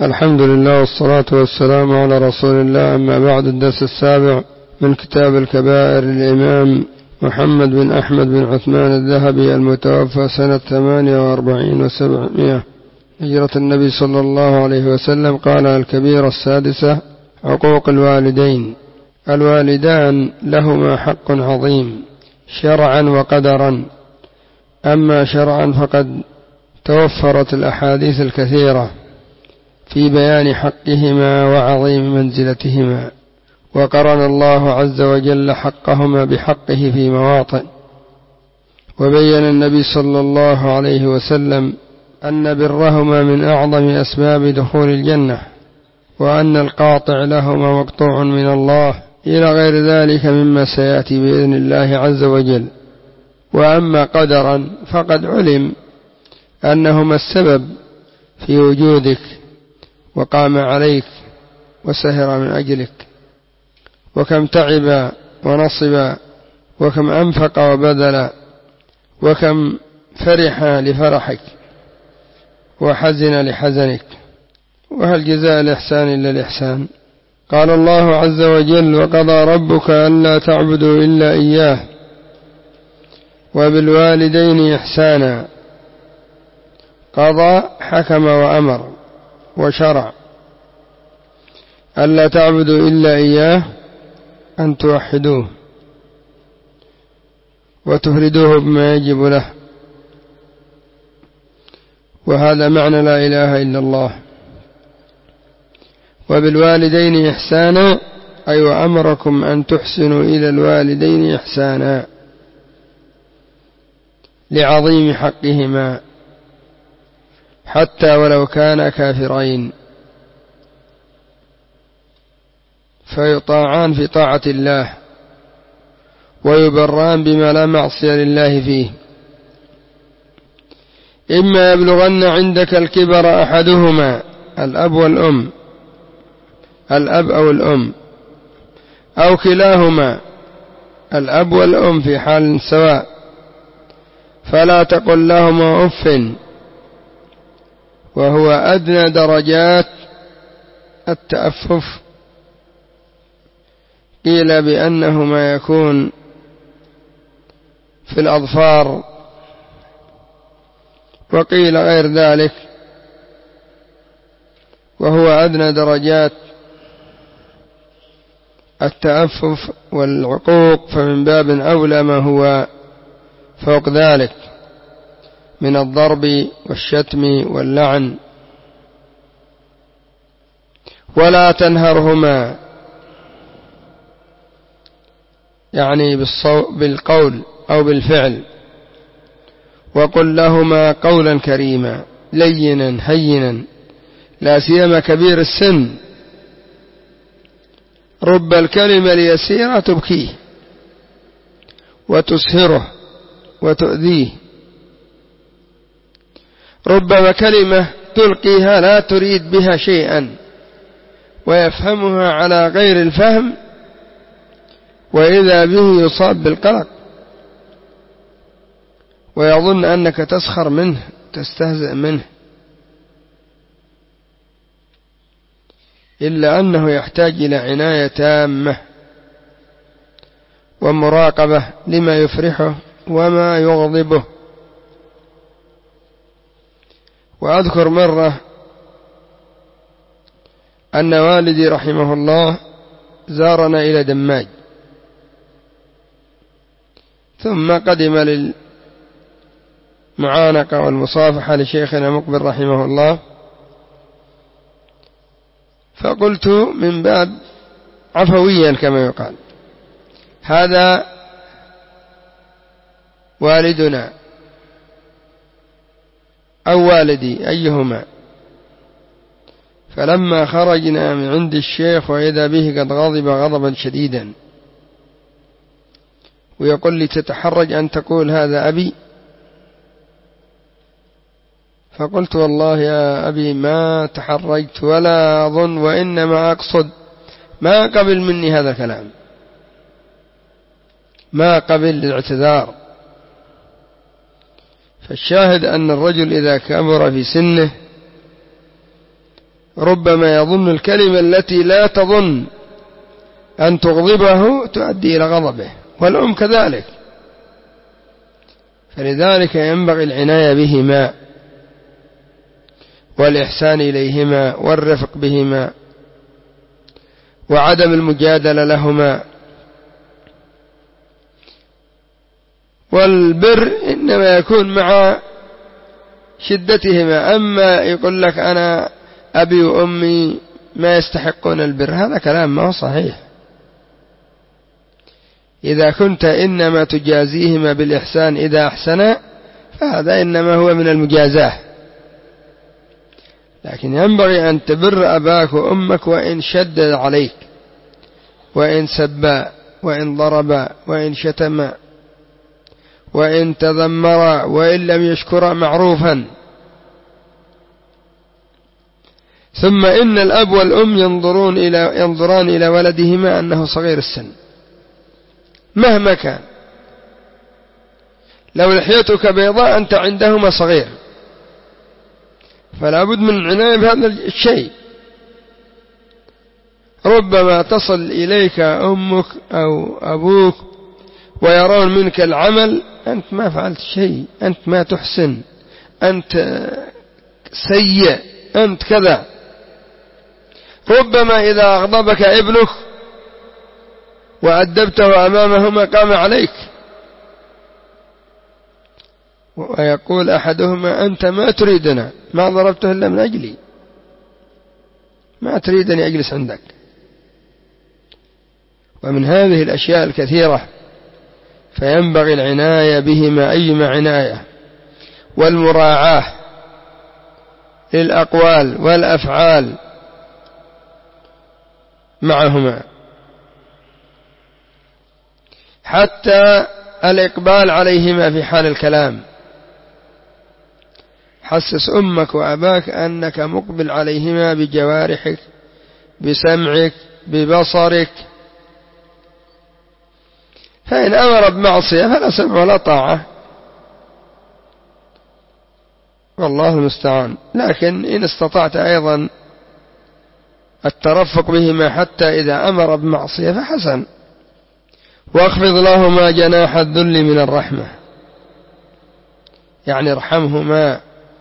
الحمد لله والصلاة والسلام على رسول الله. أما بعد، الدرس 7 من كتاب الكبائر للإمام محمد بن أحمد بن عثمان الذهبي المتوفى سنة 48 و700 هجرة النبي صلى الله عليه وسلم. قال: الكبيرة 6: عقوق الوالدين. الوالدان لهما حق عظيم شرعا وقدرا. أما شرعا فقد توفرت الأحاديث الكثيرة في بيان حقهما وعظيم منزلتهما، وقرن الله عز وجل حقهما بحقه في مواطن، وبين النبي صلى الله عليه وسلم أن برهما من أعظم أسباب دخول الجنة، وأن القاطع لهما مقطوع من الله، إلى غير ذلك مما سيأتي بإذن الله عز وجل. وأما قدرا فقد علم أنهما السبب في وجودك، وقام عليك وسهر من أجلك، وكم تعب ونصب، وكم أنفق وبذل، وكم فرح لفرحك وحزن لحزنك، وهل جزاء الإحسان إلا الإحسان؟ قال الله عز وجل: وقضى ربك ألا تعبدوا إلا إياه وبالوالدين إحسانا. قضى حكم وأمر وشرع ألا تعبدوا إلا إياه، أن توحدوه وتفردوه بما يجب له، وهذا معنى لا إله إلا الله. وبالوالدين إحسانا أي وأمركم أن تحسنوا إلى الوالدين إحسانا لعظيم حقهما، حتى ولو كانا كافرين، فيطاعان في طاعة الله ويبران بما لا معصية لله فيه. إما يبلغن عندك الكبر أحدهما، الأب والأم، الأب أو الأم، أو كلاهما، الأب والأم في حال سواء، فلا تقل لهما أف، وهو أدنى درجات التأفف. قيل بأنه ما يكون في الأظفار، وقيل غير ذلك، وهو أدنى درجات التأفف والعقوق، فمن باب أولى ما هو فوق ذلك من الضرب والشتم واللعن. ولا تنهرهما، يعني بالقول أو بالفعل، وقل لهما قولا كريما لينا هينا، لا سيما كبير السن، رب الكلمة اليسيرة تبكيه وتسهره وتؤذيه. ربما كلمة تلقيها لا تريد بها شيئا، ويفهمها على غير الفهم، وإذا به يصاب بالقلق، ويظن أنك تسخر منه تستهزئ منه، إلا أنه يحتاج إلى عناية تامة ومراقبة لما يفرحه وما يغضبه. وأذكر مرة أن والدي رحمه الله زارنا إلى دماج، ثم قدم للمعانقة والمصافحة لشيخنا مقبل رحمه الله، فقلت من باب عفويا كما يقال: هذا والدنا أو والدي أيهما؟ فلما خرجنا من عند الشيخ وإذا به قد غضب غضبا شديدا، ويقول لي: تتحرج أن تقول هذا أبي؟ فقلت: والله يا أبي ما تحرجت ولا أظن، وإنما أقصد ما قبل مني هذا الكلام، ما قبل الاعتذار. فالشاهد أن الرجل إذا كبر في سنه ربما يظن الكلمة التي لا تظن أن تغضبه تؤدي إلى غضبه، والأم كذلك. فلذلك ينبغي العناية بهما والإحسان إليهما والرفق بهما وعدم المجادلة لهما. والبر إنما يكون مع شدتهما. أما يقول لك أنا أبي وأمي ما يستحقون البر، هذا كلام ما هو صحيح. إذا كنت إنما تجازيهما بالإحسان إذا أحسنا فهذا إنما هو من المجازاة، لكن ينبغي أن تبر أباك وأمك وإن شدد عليك، وإن سبا، وإن ضربا، وإن شتما، وإن تذمرا، وإن لم يشكرا معروفا. ثم إن الأب والأم ينظران إلى ولدهما أنه صغير السن مهما كان. لو لحيتك بيضاء أنت عندهما صغير، فلا بد من العناية بهذا الشيء. ربما تصل إليك أمك أو أبوك ويرون منك العمل، أنت ما فعلت شيء، أنت ما تحسن، أنت سيء، أنت كذا. ربما إذا أغضبك ابنك وأدبته أمامهما قام عليك، ويقول أحدهما أنت ما تريدنا، ما ضربته إلا من أجلي، ما تريدني أجلس عندك. ومن هذه الأشياء الكثيرة، فينبغي العناية بهما أيما عناية، والمراعاة للأقوال والأفعال معهما، حتى الإقبال عليهما في حال الكلام. حسس أمك وأباك أنك مقبل عليهما بجوارحك، بسمعك، ببصرك. فإن أمر بمعصية فلا سمع ولا طاعة، والله المستعان. لكن إن استطعت أيضا الترفق بهما حتى إذا أمر بمعصية فحسن. واخفض لهما جناح الذل من الرحمة، يعني ارحمهما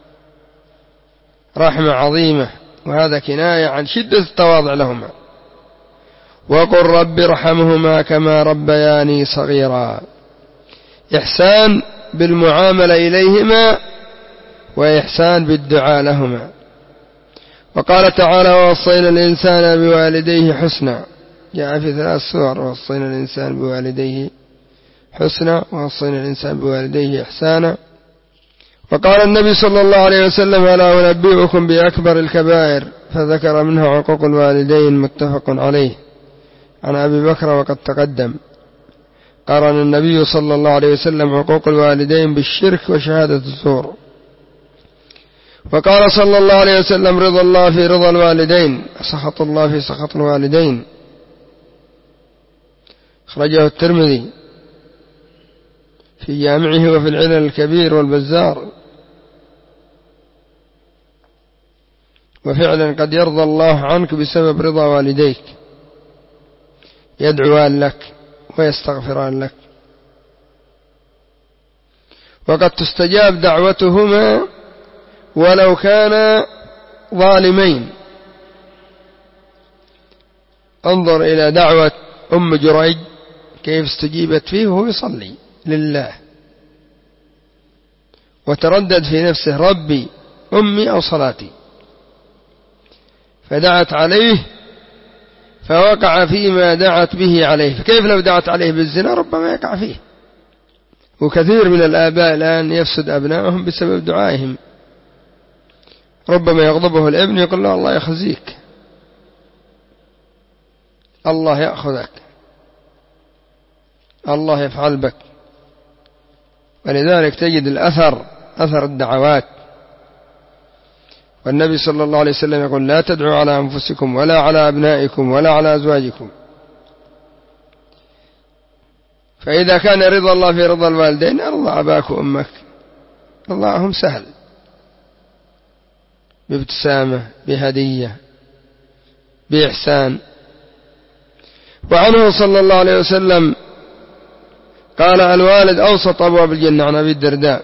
رحمة عظيمة، وهذا كناية عن شدة التواضع لهما. وقل رب ارحمهما كما ربياني صغيرا. إحسان بالمعاملة إليهما، وإحسان بالدعاء لهما. وقال تعالى ووصينا الإنسان بوالديه حسنا، جاء في 3 سور: ووصينا الإنسان بوالديه حسنا، ووصينا الإنسان بوالديه إحسانا. وقال النبي صلى الله عليه وسلم: ألا أنبئكم بأكبر الكبائر؟ فذكر منها عقوق الوالدين، متفق عليه، عن أبي بكر وقد تقدم. قارن النبي صلى الله عليه وسلم عقوق الوالدين بالشرك وشهادة الزور. وقال صلى الله عليه وسلم: رضا الله في رضا الوالدين، سخط الله في سخط الوالدين. أخرجه الترمذي في جامعه وفي العلل الكبير والبزار. وفعلا قد يرضى الله عنك بسبب رضا والديك، يدعوان لك ويستغفران لك، وقد تستجاب دعوتهما ولو كان ظالمين. انظر إلى دعوة أم جريج كيف استجيبت فيه وهو يصلي لله، وتردد في نفسه: ربي أمي أو صلاتي، فدعت عليه فوقع فيما دعت به عليه. فكيف لو دعت عليه بالزنا؟ ربما يقع فيه. وكثير من الآباء الآن يفسد أبنائهم بسبب دعائهم. ربما يغضبه الابن يقول له: الله يخزيك، الله يأخذك، الله يفعل بك. ولذلك تجد أثر الدعوات. والنبي صلى الله عليه وسلم يقول: لا تدعوا على أنفسكم ولا على أبنائكم ولا على أزواجكم. فإذا كان رضا الله في رضا الوالدين، أرضى أباك وأمك، رضاهم سهل. بابتسامة، بهدية، بإحسان. وعنه صلى الله عليه وسلم قال: الوالد أوسط أبواب الجنة، عن أبي الدرداء.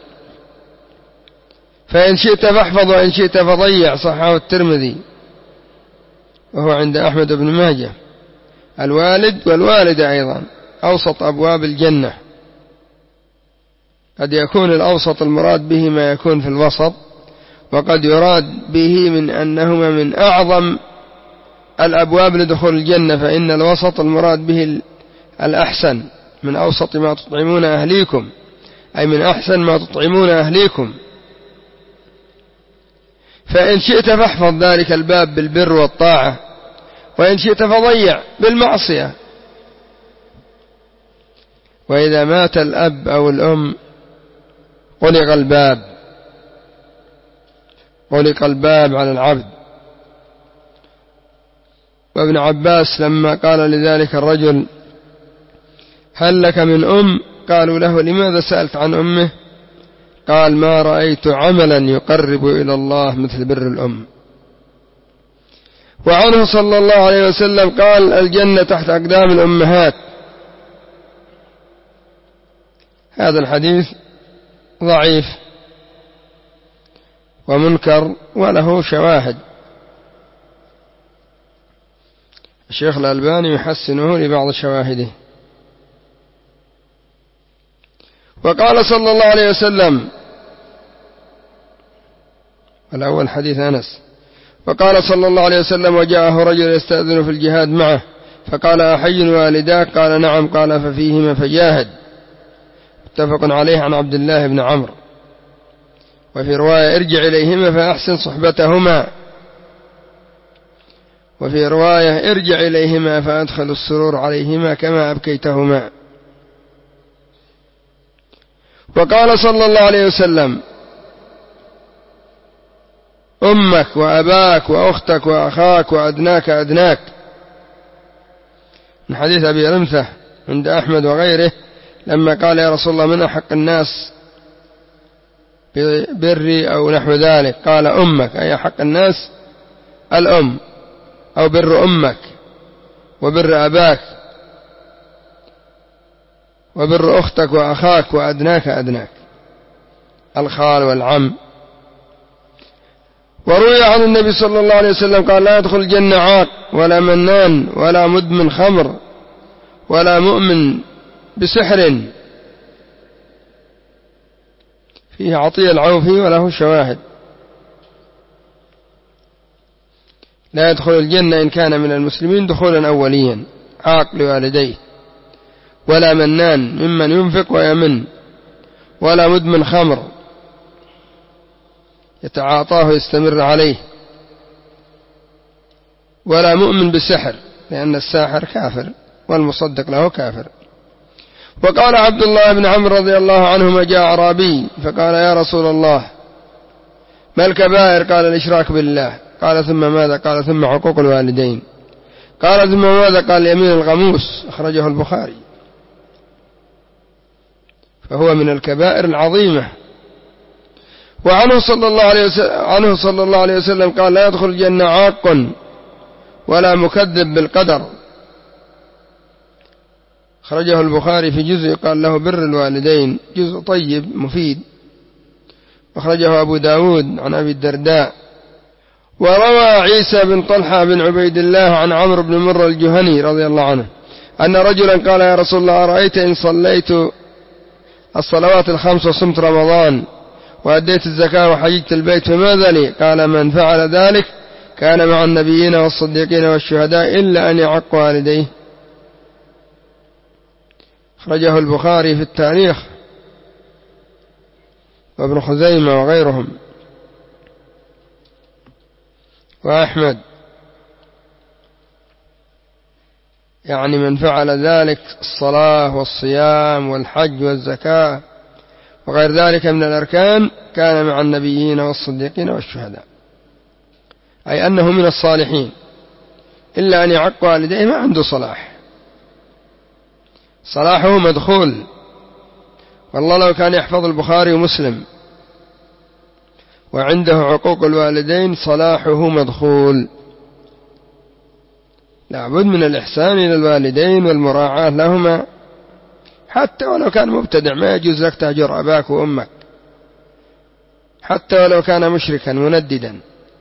فإن شئت فاحفظ وإن شئت فضيع، صححه الترمذي وهو عند أحمد بن ماجه. الوالد والوالدة أيضا أوسط أبواب الجنة. قد يكون الأوسط المراد به ما يكون في الوسط، وقد يراد به من أنهما من أعظم الأبواب لدخول الجنة، فإن الوسط المراد به الأحسن، من أوسط ما تطعمون أهليكم، أي من أحسن ما تطعمون أهليكم. فإن شئت فاحفظ ذلك الباب بالبر والطاعة، وإن شئت فضيع بالمعصية. وإذا مات الأب أو الأم غلق الباب على العبد. وابن عباس لما قال لذلك الرجل: هل لك من أم؟ قالوا له: لماذا سألت عن أمه؟ قال: ما رأيت عملا يقرب إلى الله مثل بر الأم. وعنه صلى الله عليه وسلم قال: الجنة تحت أقدام الأمهات. هذا الحديث ضعيف ومنكر وله شواهد، الشيخ الألباني يحسنه لبعض شواهده. وقال صلى الله عليه وسلم، الأول حديث أنس، وقال صلى الله عليه وسلم: وجاءه رجل يستأذن في الجهاد معه، فقال: أحي والداك؟ قال: نعم. قال: ففيهما فجاهد. متفق عليه، عن عبد الله بن عمرو. وفي رواية: ارجع إليهما فأحسن صحبتهما. وفي رواية: ارجع إليهما فأدخل السرور عليهما كما أبكيتهما. وقال صلى الله عليه وسلم: أمك وأباك وأختك وأخاك وأدناك أدناك، من حديث أبي رمثة عند أحمد وغيره، لما قال: يا رسول الله، من أحق الناس بري أو نحو ذلك؟ قال: أمك، أي حق الناس الأم، أو بر أمك وبر أباك وبر أختك وأخاك وأدناك أدناك، الخال والعم. وروي عن النبي صلى الله عليه وسلم قال: لا يدخل الجنة عاق ولا منان ولا مدمن خمر ولا مؤمن بسحر. فيه عطية العوفي وله شواهد. لا يدخل الجنة إن كان من المسلمين دخولا أوليا عاق لوالديه، ولا منان ممن ينفق ويمن، ولا مدمن خمر يتعاطاه يستمر عليه، ولا مؤمن بسحر، لأن الساحر كافر والمصدق له كافر. وقال عبد الله بن عمرو رضي الله عنهما: جاء أعرابي فقال: يا رسول الله، ما الكبائر؟ قال: الإشراك بالله. قال: ثم ماذا؟ قال: ثم حقوق الوالدين. قال: ثم ماذا؟ قال: اليمين الغموس. أخرجه البخاري. فهو من الكبائر العظيمة. وعنه صلى الله عليه وسلم قال: لا يدخل الجنة عاق ولا مكذب بالقدر. أخرجه البخاري في جزء قال له بر الوالدين، جزء طيب مفيد. أخرجه أبو داود عن أبي الدرداء. وروى عيسى بن طلحة بن عبيد الله عن عمرو بن مرة الجهني رضي الله عنه أن رجلا قال: يا رسول الله، أرأيت إن صليت الصلوات الخمس وصمت رمضان وأديت الزكاة وحججت البيت فماذا لي؟ قال: من فعل ذلك كان مع النبيين والصديقين والشهداء إلا أن يعق والديه. أخرجه البخاري في التاريخ وابن خزيمة وغيرهم وأحمد. يعني من فعل ذلك الصلاة والصيام والحج والزكاة وغير ذلك من الأركان كان مع النبيين والصديقين والشهداء، أي أنه من الصالحين، إلا أن يعق والديه ما عنده صلاح، صلاحه مدخول. والله لو كان يحفظ البخاري ومسلم وعنده عقوق الوالدين صلاحه مدخول. لابد من الإحسان إلى الوالدين والمراعاة لهما، حتى ولو كان مبتدع ما يجوز لك تهجر أباك وأمك، حتى ولو كان مشركا منددا،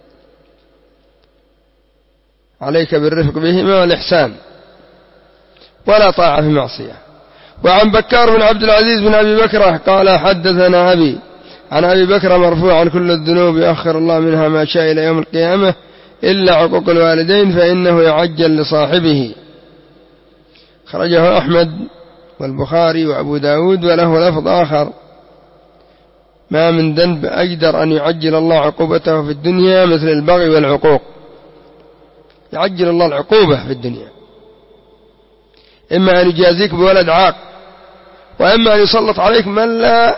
عليك بالرفق بهما والإحسان ولا طاعة في معصية. وعن بكار بن عبد العزيز بن أبي بكرة قال حدثنا أبي عن أبي بكر مرفوعا كل الذنوب يؤخر الله منها ما شاء إلى يوم القيامة إلا عقوق الوالدين فإنه يعجل لصاحبه. خرجه أحمد والبخاري وأبو داود وله لفظ آخر: ما من ذنب أجدر أن يعجل الله عقوبته في الدنيا مثل البغي والعقوق. يعجل الله العقوبة في الدنيا، إما أن يجازيك بولد عاق، وإما أن يسلط عليك من لا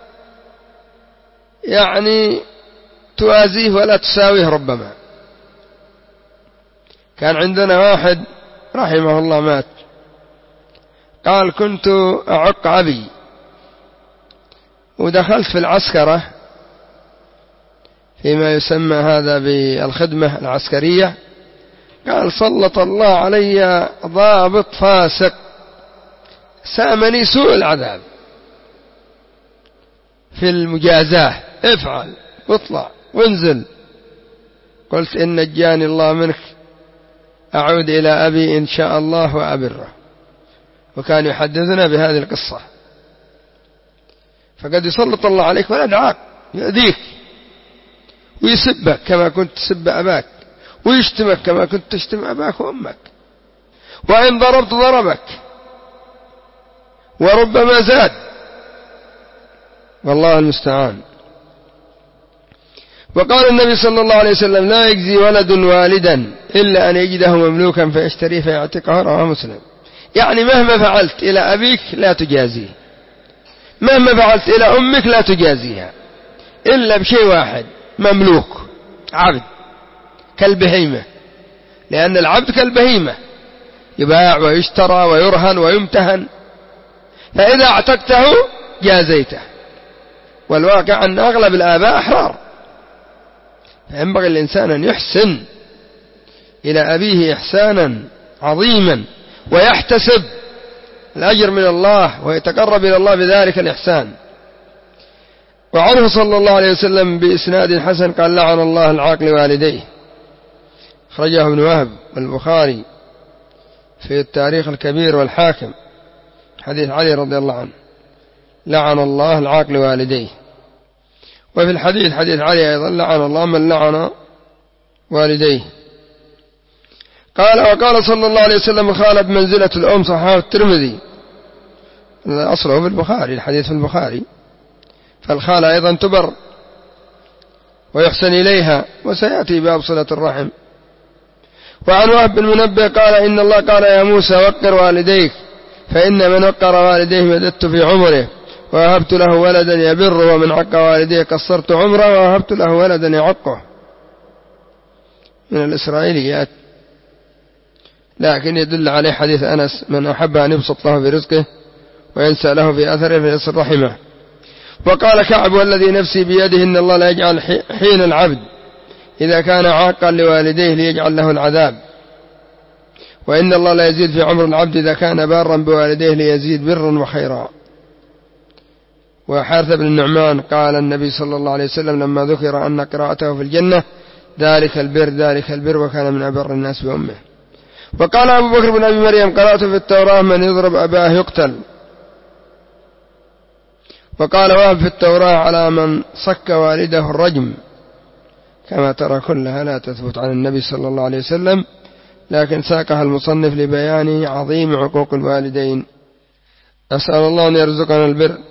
توازيه ولا تساويه. ربما كان عندنا واحد رحمه الله مات، قال: كنت أعق أبي ودخلت في العسكرة فيما يسمى هذا بالخدمة العسكرية. قال: سلط الله علي ضابط فاسق سامني سوء العذاب في المجازاة، افعل واطلع وانزل. قلت: إن نجاني الله منك أعود إلى أبي إن شاء الله وأبره. وكان يحدثنا بهذه القصة. فقد يسلط الله عليك ولد عاق يؤذيك ويسبك كما كنت تسب أباك، ويشتمك كما كنت تشتم أباك وأمك، وإن ضربت ضربك وربما زاد، والله المستعان. وقال النبي صلى الله عليه وسلم: لا يجزي ولد والدا إلا أن يجده مملوكا فيشتريه فيعتقه. رواه مسلم. يعني مهما فعلت إلى أبيك لا تجازيه، مهما فعلت إلى أمك لا تجازيها، إلا بشيء واحد: مملوك، عبد كالبهيمة، لأن العبد كالبهيمة يباع ويشترى ويرهن ويمتهن، فإذا اعتقته جازيته. والواقع أن أغلب الآباء أحرار، فينبغي الإنسان أن يحسن إلى أبيه إحسانا عظيما ويحتسب الأجر من الله ويتقرب إلى الله بذلك الإحسان. وعنه صلى الله عليه وسلم بإسناد حسن قال: لعن الله العاق لوالديه. خرجه ابن وهب والبخاري في التاريخ الكبير والحاكم، حديث علي رضي الله عنه: لعن الله العاق لوالديه. وفي الحديث حديث علي أيضا: لعن الله من لعن والديه. قال: وقال صلى الله عليه وسلم: الخالة بمنزلة الأم. صححه الترمذي، أصله في البخاري، الحديث في البخاري. فالخالة أيضا تبر ويحسن إليها، وسيأتي باب صلة الرحم. وعن وهب بن منبه قال: إن الله قال: يا موسى وقر والديك، فإن من وقر والديه مددت في عمره ووهبت له ولدا يبره، ومن عق والديه قصرت عمره ووهبت له ولدا يعقه. من الإسرائيليات، لكن يدل عليه حديث أنس: من أحب أن يبسط له في رزقه وينسى له في أثره فيصل رحمه. وقال كعب: والذي نفسي بيده إن الله لا يجعل حين العبد إذا كان عاقا لوالديه ليجعل له العذاب، وإن الله لا يزيد في عمر العبد إذا كان بارا بوالديه ليزيد برا وخيرا. وحارث بن النعمان قال: النبي صلى الله عليه وسلم لما ذكر أن قراءته في الجنة: ذلك البر ذلك البر، وكان من أبر الناس بأمه. وقال أبو بكر بن أبي مريم: قرأت في التوراة: من يضرب أباه يقتل. وقال وهب في التوراة: على من صك والده الرجم. كما ترى كلها لا تثبت عن النبي صلى الله عليه وسلم، لكن ساقها المصنف لبيان عظيم عقوق الوالدين. أسأل الله أن يرزقنا البر